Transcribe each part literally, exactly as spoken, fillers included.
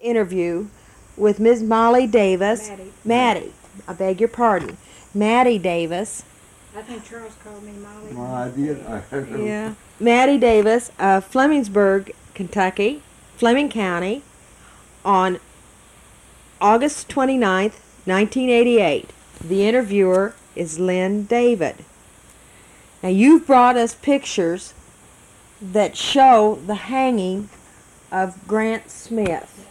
interview with Miz Molly Davis. Maddie. Maddie. I beg your pardon. Maddie Davis. I think Charles called me Molly. Well, I did. I heard her. Yeah. Maddie Davis of Flemingsburg, Kentucky, Fleming County, on August twenty-ninth, nineteen eighty-eight. The interviewer is Lynn David. Now, you've brought us pictures that show the hanging of Grant Smith.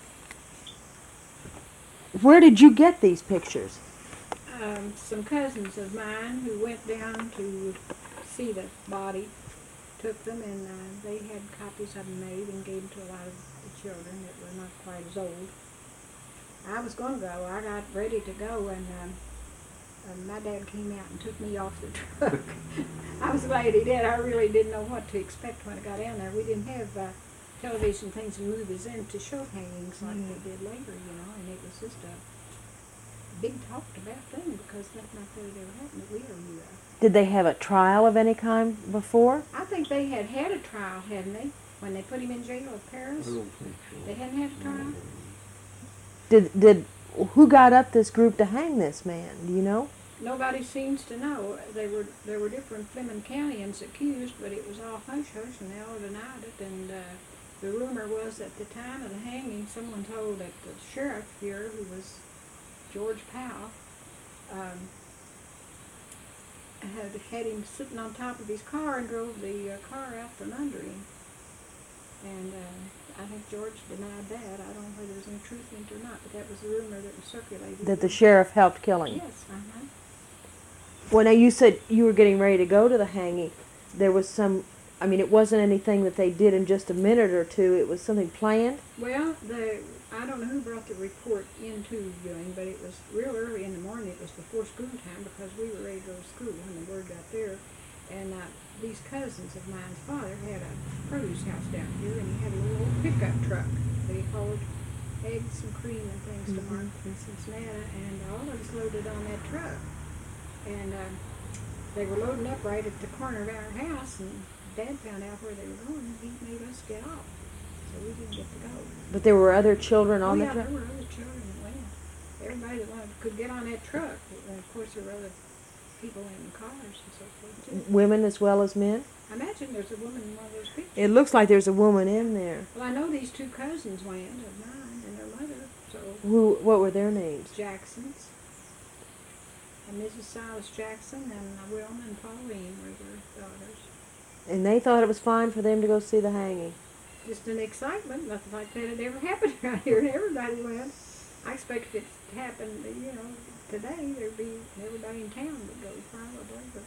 Where did you get these pictures? Um, some cousins of mine who went down to see the body took them, and uh, they had copies of them made and gave them to a lot of the children that were not quite as old. I was going to go. I got ready to go, and um, uh, my dad came out and took me off the truck. I was glad he did. I really didn't know what to expect when I got down there. We didn't have uh, television things and movies in to show hangings like Mm. they did later, you know, and it was just a big talked about thing because nothing like that had ever happened that we ever knew of. Did they have a trial of any kind before? I think they had had a trial, hadn't they? When they put him in jail at Paris, I don't think so. they hadn't had a trial. Did did who got up this group to hang this man? Do you know? Nobody seems to know. They were there were different Fleming Countyans accused, but it was all hush hush, and they all denied it. And uh, the rumor was at the time of the hanging, someone told that the sheriff here, who was George Powell, um, had had him sitting on top of his car and drove the uh, car out from under him. And uh, I think George denied that. I don't know whether there's any truth in it or not, but that was the rumor that was circulated. That the sheriff helped kill him? Yes, uh-huh. Well, now you said you were getting ready to go to the hanging. There was some, I mean, it wasn't anything that they did in just a minute or two. It was something planned? Well, the I don't know who brought the report into viewing, but it was real early in the morning. It was before school time because we were ready to go to school when the word got there. And uh, these cousins of mine's father had a produce house down here, and he had a little old pickup truck that he hauled eggs and cream and things to market in Cincinnati, and all of us loaded on that truck. And uh, they were loading up right at the corner of our house, and Dad found out where they were going, and he made us get off. So we didn't get to go. But there were other children on oh, the yeah, truck? there were other children that went. Everybody that wanted could get on that truck. And of course, there were other people in cars and so forth, too. Women as well as men? I imagine there's a woman in one of those pictures. It looks like there's a woman in there. Well, I know these two cousins went of mine and their mother, so Who? What were their names? Jacksons. And Missus Silas Jackson and uh, Wilma and Pauline were their daughters. And they thought it was fine for them to go see the hanging. Just an excitement, nothing like that had ever happened around here, and everybody went. I expected it to happen, you know, today. There'd be everybody in town would go probably, but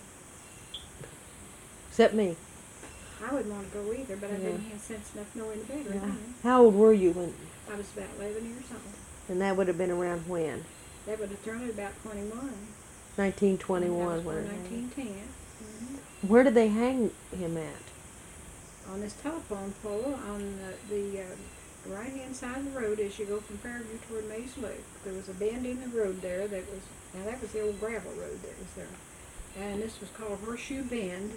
Except me. I wouldn't want to go either. But I Yeah. didn't have sense enough knowing better. Yeah. Then. How old were you when? I was about eleven years old. And that would have been around when? That would have turned about twenty-one. nineteen I twenty-one. was when born it happened. nineteen ten. Mm-hmm. Where did they hang him at? On this telephone pole on the, the uh, right-hand side of the road as you go from Fairview toward Mays Lake. There was a bend in the road there that was, now that was the old gravel road that was there. And this was called Horseshoe Bend.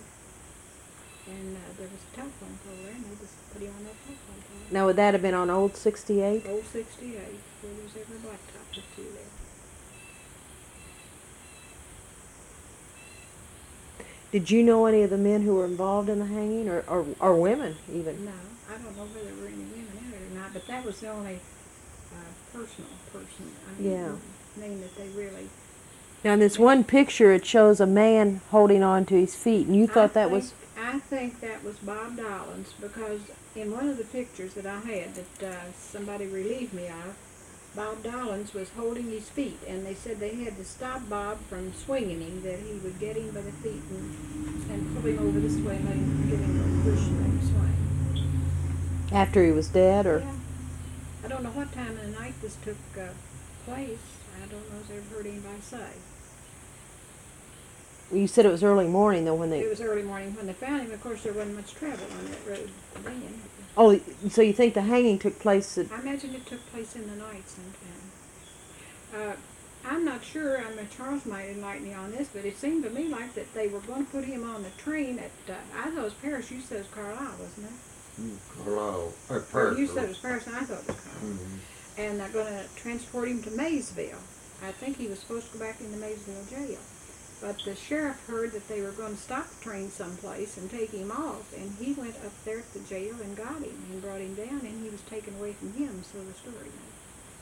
And uh, there was a telephone pole there, and they just put him on that telephone pole. Now, would that have been on Old sixty-eight? Old sixty-eight, where there's every blacktop put through there. Did you know any of the men who were involved in the hanging, or, or, or women even? No, I don't know whether there were any women in it or not, but that was the only uh, personal person, I mean, Yeah. name that they really... Now, in this one picture, it shows a man holding on to his feet, and you thought I that was... think- I think that was Bob Dollins, because in one of the pictures that I had that uh, somebody relieved me of, Bob Dollins was holding his feet, and they said they had to stop Bob from swinging him, that he would get him by the feet and, and pull him over the swing and give him a push and let him swing. After he was dead, or... Yeah. I don't know what time of the night this took uh, place. I don't know if I've ever heard anybody say. You said it was early morning, though, when they... It was early morning when they found him. Of course, there wasn't much travel on that road then. Oh, so you think the hanging took place at... I imagine it took place in the night sometime. Uh, I'm not sure. I mean, Charles might enlighten me on this, but it seemed to me like that they were going to put him on the train at, uh, I thought it was Paris. You said it was Carlisle, wasn't it? Mm, Carlisle, uh, Or you said it Paris. was Paris, and I thought it was Carlisle. Mm-hmm. And they're going to transport him to Maysville. I think he was supposed to go back into Maysville jail. But the sheriff heard that they were going to stop the train someplace and take him off, and he went up there at the jail and got him and brought him down, and he was taken away from him, so the story went.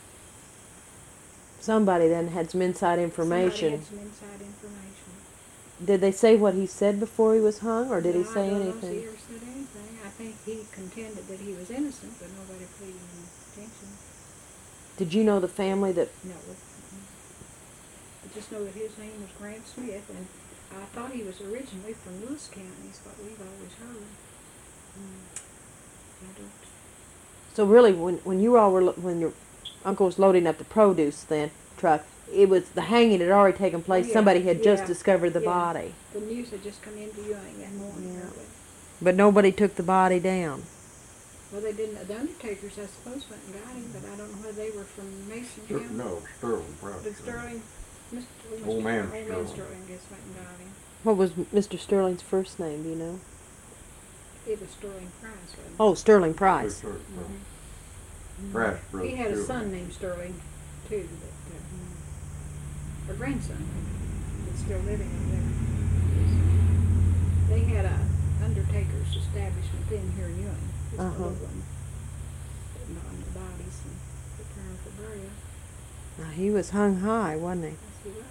Somebody then had some inside Somebody information. had some inside information. Did they say what he said before he was hung, or did he No, say I don't anything? know if he ever said anything. I think he contended that he was innocent, but nobody paid him attention. Did you know the family that? No. mm-mm. I just know that his name was Grant Smith, and I thought he was originally from Lewis County, is what we've always heard. Mm. I don't. So really, when when you all were lo- when your uncle was loading up the produce then truck, it was the hanging had already taken place. Oh, yeah, Somebody had just yeah, discovered the yeah. body, The news had just come into Ewing that morning. Yeah. early. but nobody took the body down. Well, they didn't. The undertakers, I suppose, went and got him, but I don't know whether they were from Mason Ster- County. no, Sterling, probably. Did Sterling, Mister Old man Old man Sterling. Sterling, guess went and got him. What was Mister Sterling's first name? Do you know? It was Sterling Price, wasn't it? Oh, Sterling Price. Sterling, Mhm. Price brothers, He had a too. son named Sterling, too, but, uh, or grandson, that's still living over there. They had a undertaker's establishment in here in Ewing, just a Uh-huh. little one, putting on the bodies and preparing for burial. Now, he was hung high, wasn't he? Yes, he was.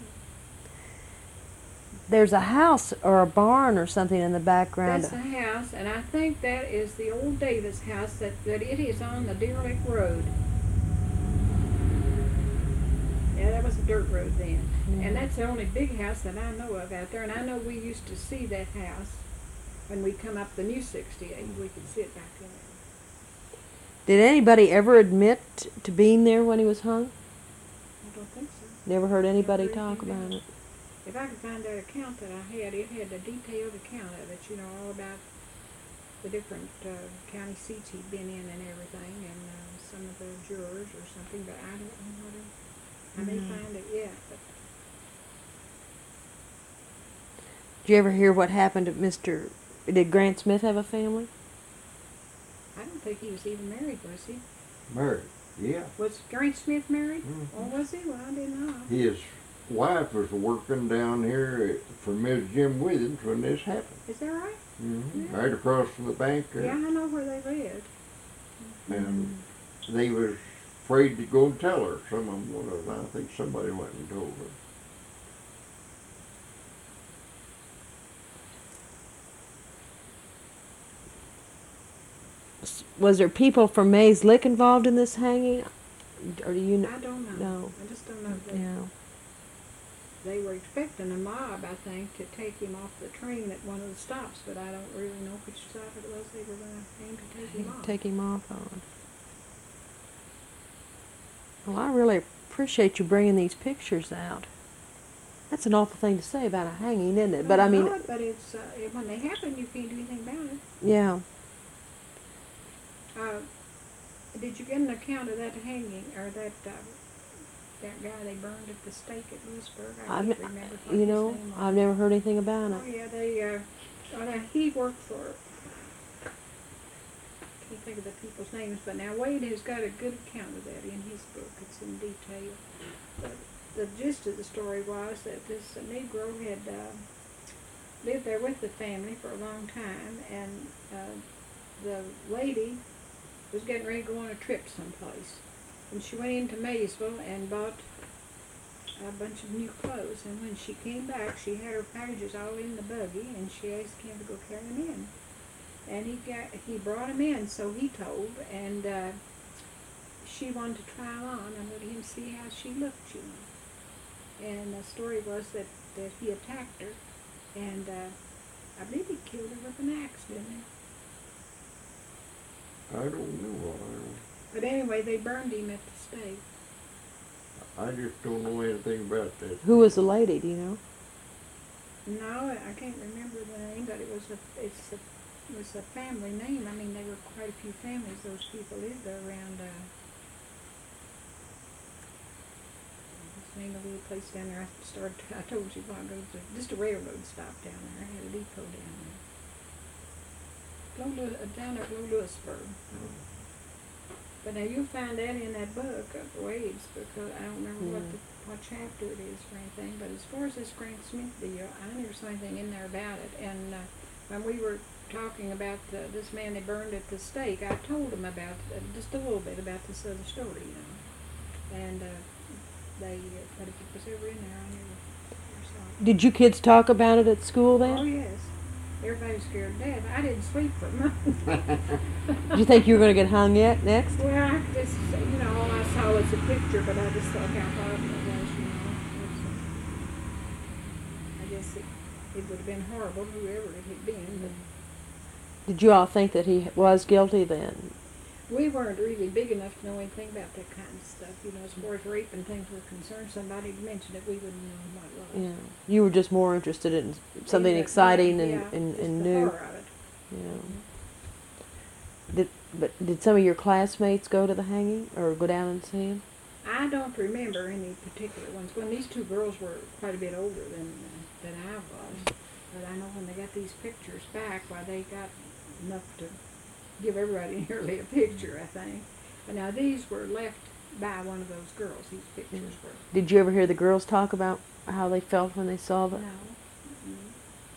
There's a house or a barn or something in the background. That's the house, and I think that is the old Davis house, that, that it is on the Deer Lake Road. Yeah, that was a dirt road then. Mhm. And that's the only big house that I know of out there, and I know we used to see that house when we come up the new sixty-eight, we could see it back there. Did anybody ever admit to being there when he was hung? I don't think so. Never heard anybody Never talk anything about else. it. If I could find that account that I had, it had a detailed account of it, you know, all about the different uh, county seats he'd been in and everything, and uh, some of the jurors or something, but I don't know what it, I may Mhm. find it yet, but Did you ever hear what happened to Mister Did Grant Smith have a family? I don't think he was even married, was he? Married, yeah. Was Grant Smith married? Mhm. Or was he? Well, I didn't know. His wife was working down here at- for Miz Jim Withens when this happened. Is that right? Mm-hmm. Yeah. Right across from the bank there. Yeah, I know where they lived. And they was afraid to go and tell her. Some of them was. I think somebody went and told her. S- Was there people from Mays Lick involved in this hanging? Or do you know? I don't know. No. I just don't know. They, Yeah. they were expecting a mob, I think, to take him off the train at one of the stops, but I don't really know which stop it was they were going to aim to take him off. Take him off on. Well, I really appreciate you bringing these pictures out. That's an awful thing to say about a hanging, isn't it? But I mean, know it, but it's uh, it- when they happen, you can't do anything about it. yeah. Uh, did you get an account of that hanging or that uh, that guy they burned at the stake at Lewisburg? I I've, can't n- remember what you his know, name was. I've never heard anything about Oh it. yeah, they. Uh, well, now, he worked for. Can't think of the people's names, but now Wade has got a good account of that in his book. It's in detail. But the gist of the story was that this uh, Negro had uh, lived there with the family for a long time, and uh, the lady was getting ready to go on a trip someplace. And she went into Maysville and bought a bunch of new clothes. And when she came back, she had her packages all in the buggy, and she asked him to go carry them in. And he got he brought them in, so he told, and uh, she wanted to try 'em on and let him see how she looked, you know. And the story was that, that he attacked her, and uh, I believe he killed her with an axe, didn't he? I don't know. But anyway, they burned him at the stake. I, I just don't know anything about that. Who was the lady? Do you know? No, I can't remember the name, but it was a it's a it was a family name. I mean, there were quite a few families. Those people lived there around. Uh, what's the name of the little place down there? I started. I told you a while ago. It was just a railroad stop down there. I had a depot down there. Low Lew- uh, down at Low Lewisburg. But now you'll find that in that book of Waves, because I don't remember what Yeah. the, what chapter it is or anything. But as far as this Grant Smith deal, I never saw anything in there about it. And uh, when we were talking about the, this man they burned at the stake, I told them about uh, just a little bit about this other story, you know. And uh, they, uh, but if it was ever in there, I never, never saw it. Did you kids talk about it at school Oh then? yes, everybody was scared to death. I didn't sleep for a month. Did you think you were going to get hung yet next? Well, I just, you know, all I saw was a picture, but I just thought how horrible it was, you know. It's, uh, I guess it, it would have been horrible, whoever it had been, but Did you all think that he was guilty then? we weren't really big enough to know anything about that kind of stuff, you know, as far as rape and things were concerned. Somebody mentioned it, we wouldn't know what it was. Yeah. You were just more interested in something Yeah, exciting yeah, and, yeah, and, just and the new. horror of it. Yeah. Did, but did some of your classmates go to the hanging or go down and see him? I don't remember any particular ones. When these two girls were quite a bit older than uh, than I was, but I know when they got these pictures back, why they got enough to give everybody nearly a picture, I think. But now these were left by one of those girls. These pictures were. Did you ever hear the girls talk about how they felt when they saw No. the? Mm.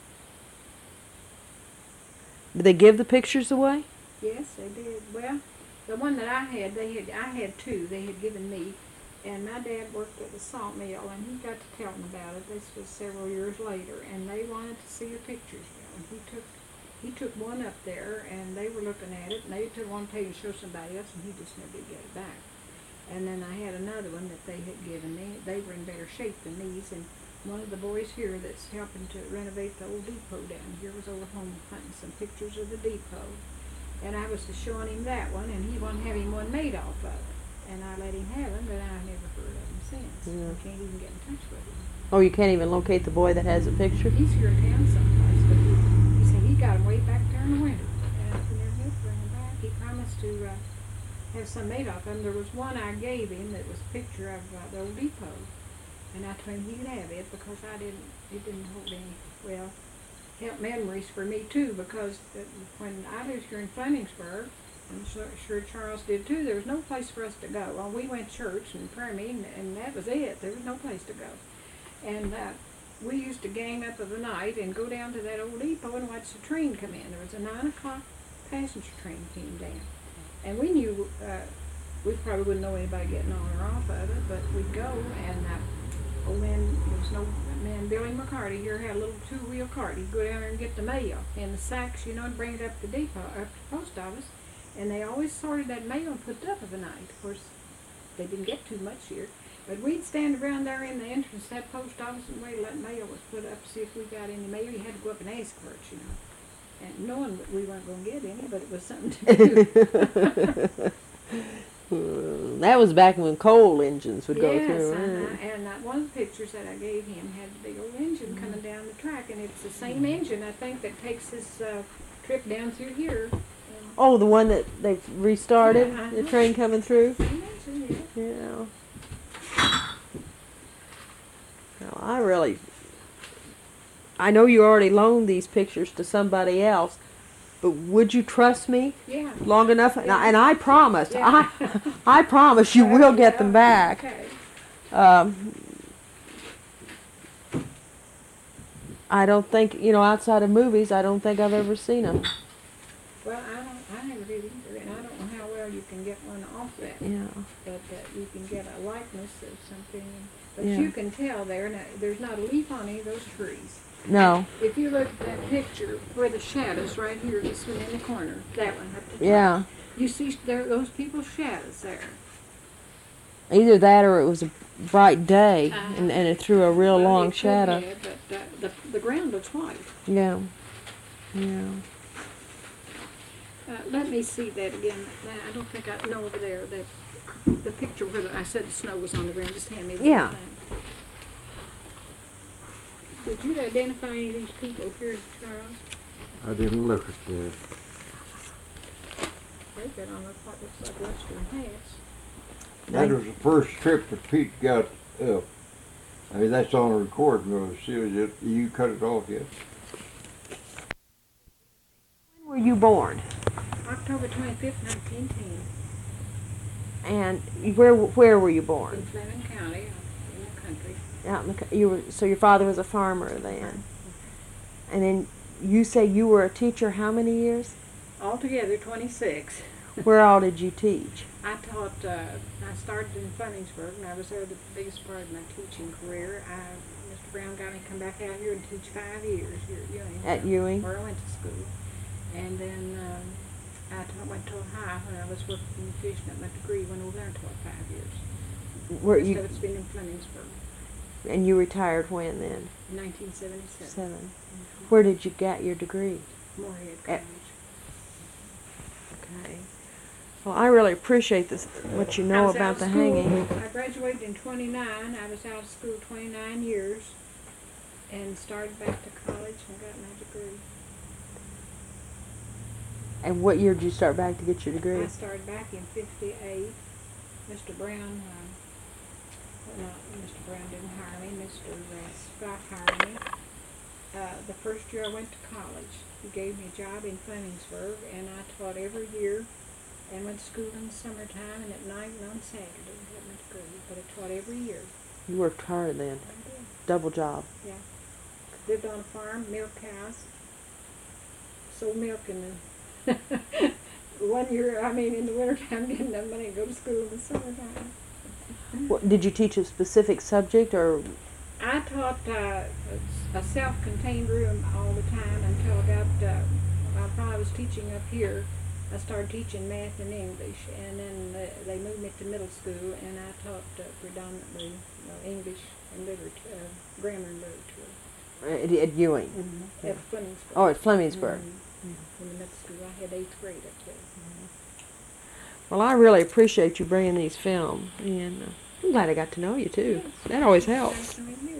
Did they give the pictures away? Yes, they did. Well, the one that I had, they had. I had two. They had given me, and my dad worked at the salt mill, and he got to tell them about it. This was several years later, and they wanted to see the pictures. And he took, he took one up there, and they were looking at it, and they took one page to show somebody else, and he just never did get it back. And then I had another one that they had given me. They were in better shape than these, and one of the boys here that's helping to renovate the old depot down here was over home hunting some pictures of the depot. And I was showing him that one, and he wanted to have him one made off of it. And I let him have him, but I've never heard of him since. Yeah. I can't even get in touch with him. Oh, you can't even locate the boy that has the picture? He's here in town someplace, but he, he said he got him way back there in the winter. And I never did bring him back. He promised to uh, have some made off of him. There was one I gave him that was a picture of uh, the old depot. And I told him he could have it because I didn't, it didn't hold any, well, help memories for me too, because uh, when I lived here in Flemingsburg, and so, sure Charles did too, there was no place for us to go. Well, we went to church and prayer meeting, and that was it. There was no place to go. And uh, we used to gang up of the night and go down to that old depot and watch the train come in. There was a nine o'clock passenger train came down. And we knew, uh, we probably wouldn't know anybody getting on or off of it, but we'd go, and uh, old man, there was no man, Billy McCarty here had a little two-wheel cart. He'd go down there and get the mail in the sacks, you know, and bring it up to the depot, up to the post office. And they always sorted that mail and put it up of the night. Of course, they didn't get too much here. But we'd stand around there in the entrance of that post office and wait till that mail was put up to see if we got any mail. You had to go up and ask for it, you know. And knowing that we weren't going to get any, but it was something to do. Hmm, that was back when coal engines would go yes, through. uh-huh. And uh, one of the pictures that I gave him had the big old engine coming down the track. And it's the same engine, I think, that takes this uh, trip down through here. Oh, the one that they've restarted, Yeah, the uh-huh. train coming through? Same engine, yeah. Yeah. Well, I really, I know you already loaned these pictures to somebody else, but would you trust me Yeah. long enough? And, I, and I promise, Yeah. I, I promise you will get them back. Okay. Um, I don't think, you know, outside of movies, I don't think I've ever seen them. Well, I don't, I never did either, and I don't know how well you can get one off that. Yeah. But uh, you can get a likeness of something. But Yeah. you can tell there, now, there's not a leaf on any of those trees. No. If you look at that picture where the shadows right here, this one in the corner, that one up the top. Yeah. You see there those people's shadows there. Either that or it was a bright day Uh-huh. and, and it threw a real Well, long it could shadow. have, but uh, the, the ground looks white. Yeah. Yeah. Uh, let me see that again. Now, I don't think I know over there that the picture where the, I said the snow was on the ground. Just hand me the Yeah. thing. Did you identify any of these people here, Charles? I didn't look at the, They've got on what looks like western hats. that was the first trip that Pete got up. I mean, that's on a recording, though. See, you, you cut it off yet? When were you born? October twenty-fifth, nineteen ten, And where where were you in born? Fleming County, uh, in the country. Out in the co- you were so your father was a farmer then, and then you say you were a teacher. How many years? Altogether, twenty-six. Where all did you teach? I taught, uh, I started in Flemingsburg, and I was there the biggest part of my teaching career. I, Mister Brown got me to come back out here and teach five years here at Ewing. At Ewing? Where I went to school. And then um, I taught, went to Ohio when I was working finishing up my degree, went over there and taught five years. Where Rest you of it's been in Flemingsburg, and you retired when then? in nineteen seventy-seven. Seven. Mm-hmm. Where did you get your degree? Moorhead At- College. Okay. Well, I really appreciate this, what you I know was out about of the school- hanging. I graduated in twenty-nine. I was out of school twenty-nine years and started back to college and got my degree. And what year did you start back to get your degree? I started back in fifty-eight. Mister Brown, uh, well, not, Mister Brown didn't hire me. Mister Uh, Scott hired me. Uh, the first year I went to college, he gave me a job in Flemingsburg, and I taught every year and went to school in the summertime and at night and on Saturday. Got my degree, but I taught every year. You worked hard then. I did. Double job. Yeah. Lived on a farm, milk cows. Sold milk in the one year, I mean in the wintertime, didn't have money to go to school in the summertime. What, did you teach a specific subject or? I taught uh, a self-contained room all the time until I got, uh, while I was teaching up here, I started teaching math and English, and then the, they moved me to middle school, and I taught uh, predominantly uh, English and literature, uh, grammar and literature. At, at Ewing? Mm-hmm. At Flemingsburg. Oh, at Flemingsburg. Mm-hmm. In the middle school, I had eighth grade up there. Well, I really appreciate you bringing these films, and uh, I'm glad I got to know you too. That always helps. Nice to meet you.